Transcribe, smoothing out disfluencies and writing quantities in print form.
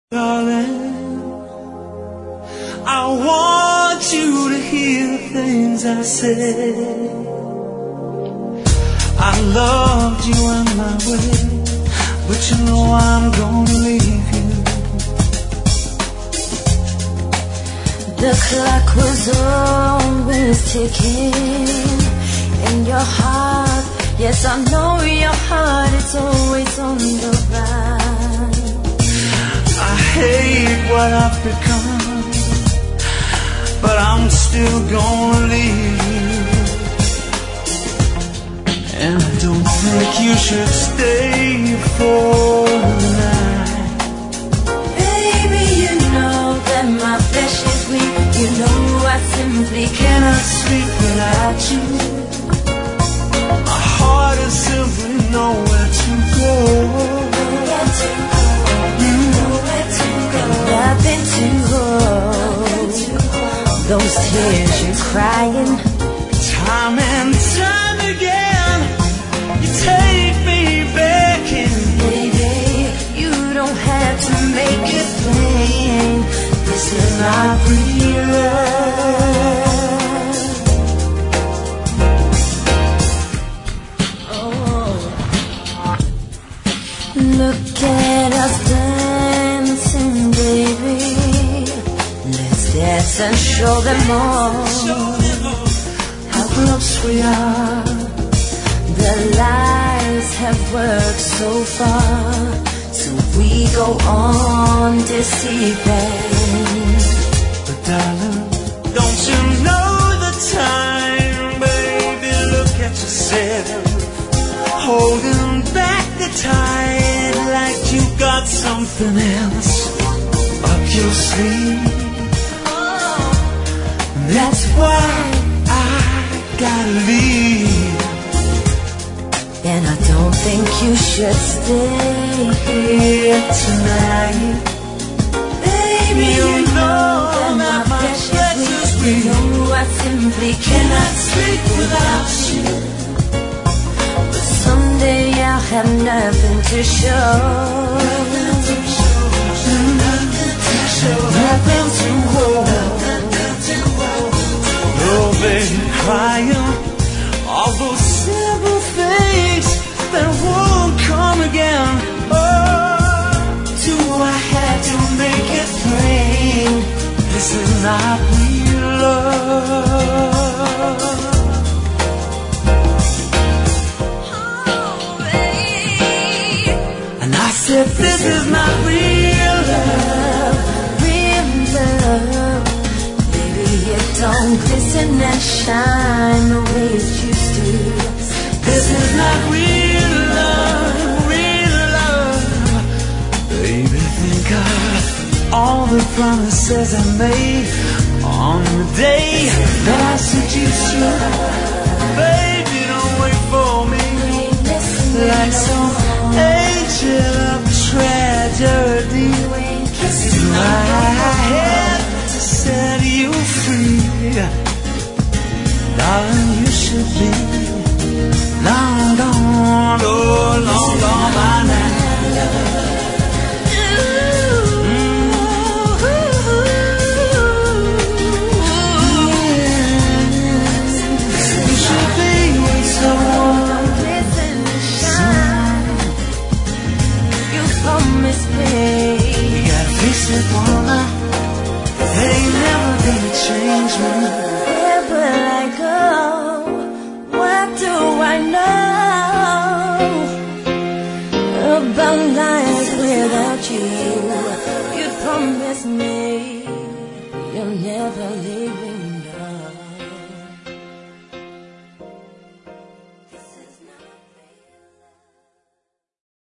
Darling, I want you to hear the things I said. I loved you in my way, but you know I'm gonna leave you. The clock was always ticking in your heart. Yes, I know your heart is always on the run. I hate what I've become, but I'm still gonna leave you. And I don't think you should stay for the night. Baby, you know that my flesh is weak. You know I simply cannot sleep without you. My heart is simply nowhere to go. Nowhere to go, nowhere to go, nothing to hold. Those tears you're crying, Time and time again, you take me back in. baby, you don't have to make it plain. This is not real love. Oh. Look at us dancing, baby. Let's dance and show them all How close we are. the lies have worked so far, so we go on deceiving. But darling, don't you know the time, baby? Look at yourself, holding back the tide like you got something else up your sleeve. That's why I gotta leave. And I don't think you should stay here tonight. Baby, you know that my precious is weak. You know I simply cannot sleep without you. But someday I'll have nothing to show. Nothing to hold. Oh, baby, crying all those simple things that won't come again. Oh, do I have to make it plain? This is not real love. And I said, this is not real love. Real love, baby, it don't glisten and shine the way it used to. This is not real love, real love. Baby, think of all the promises I made on the day that I said you should. Baby, don't wait for me like some angel of tragedy. I had to set you free. Darling, you should be long gone, oh, long gone by now. You should be someone. You promised me. You gotta fix it, woman. They ain't never gonna change me. Where will I go? What do I know about life without you? You promised me you'll never leave me.